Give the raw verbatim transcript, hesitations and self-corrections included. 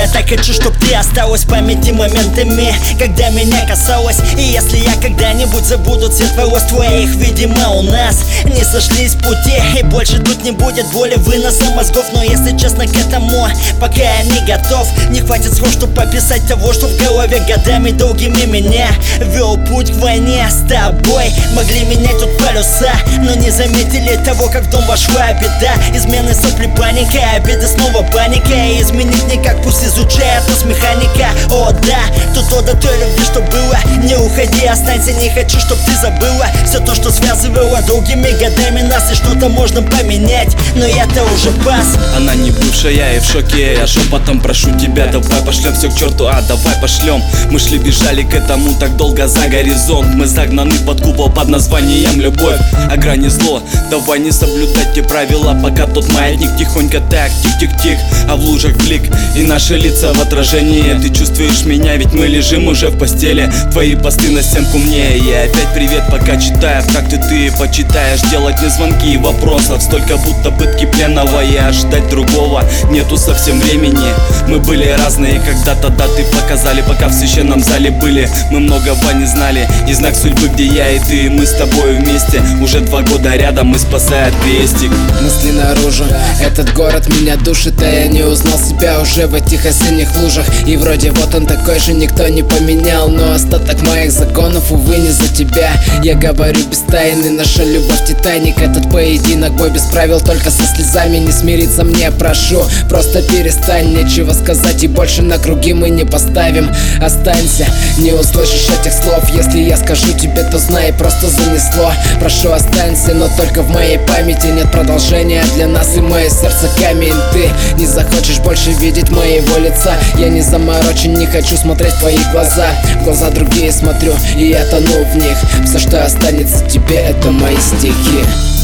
Я так хочу, чтоб ты осталась в памяти моментами, когда меня касалась. И если я когда-нибудь забуду цвет волос твоих, видимо у нас не сошлись пути. И больше тут не будет боли, выноса мозгов. Но если честно, к этому пока я не готов. Не хватит слов, чтобы описать того, что в голове годами долгими меня вел путь к войне с тобой. Могли менять тут полюса, но не заметили того, как в дом вошла беда. Измены, сопли, паника, обиды, снова паника. И изменить никак, пусть изучает нас механика. О да, тут ода той любви, что было. Не уходи, останься, не хочу, чтоб ты забыла все то, что связывало долгими годами нас. И что-то можно поменять, но я-то уже пас. Она не бывшая и в шоке, я шепотом прошу тебя: давай пошлем все к черту, а давай пошлем. Мы шли, бежали к этому так долго за горизонт. Мы загнаны под купол под названием любовь, а грани зло. Давай не соблюдать те правила, пока тот маятник тихонько так, тих-тих-тих, а в лужах блик и наши лица в отражении. Ты чувствуешь меня, ведь мы лежим уже в постели. Твои посты на стенку мне, я опять привет пока читаю. Как ты ты почитаешь, делать мне звонки и вопросов столько, будто пытки пленного. И ожидать другого нету совсем времени. Мы были разные когда-то, да, ты показали, пока в священном зале были. Мы многого не знали, и знак судьбы, где я и ты. Мы с тобой вместе, уже два года рядом, и спасает крестик. Мысли наружу, этот город меня душит, а я не узнал себя уже в этих осенних лужах. И вроде вот он такой же, никто не поменял, но остаток моих законов, увы, не за тебя. Я говорю без тайны, наша любовь Титаник. Этот поединок, бой без правил, только со слезами. Не смириться мне, прошу, просто перестань. Нечего сказать и больше на круги мы не поставим. Останься, не услышишь этих слов. Если я скажу тебе, то знай, просто занесло. Прошу, останься, но только в моей памяти нет продолжения для нас, и мое сердце камень. Ты не захочешь больше видеть моего лица. Я не заморочен, не хочу смотреть в твои глаза. В глаза другие смотрю, и я тону в них. Все, что останется тебе, это мои стихи.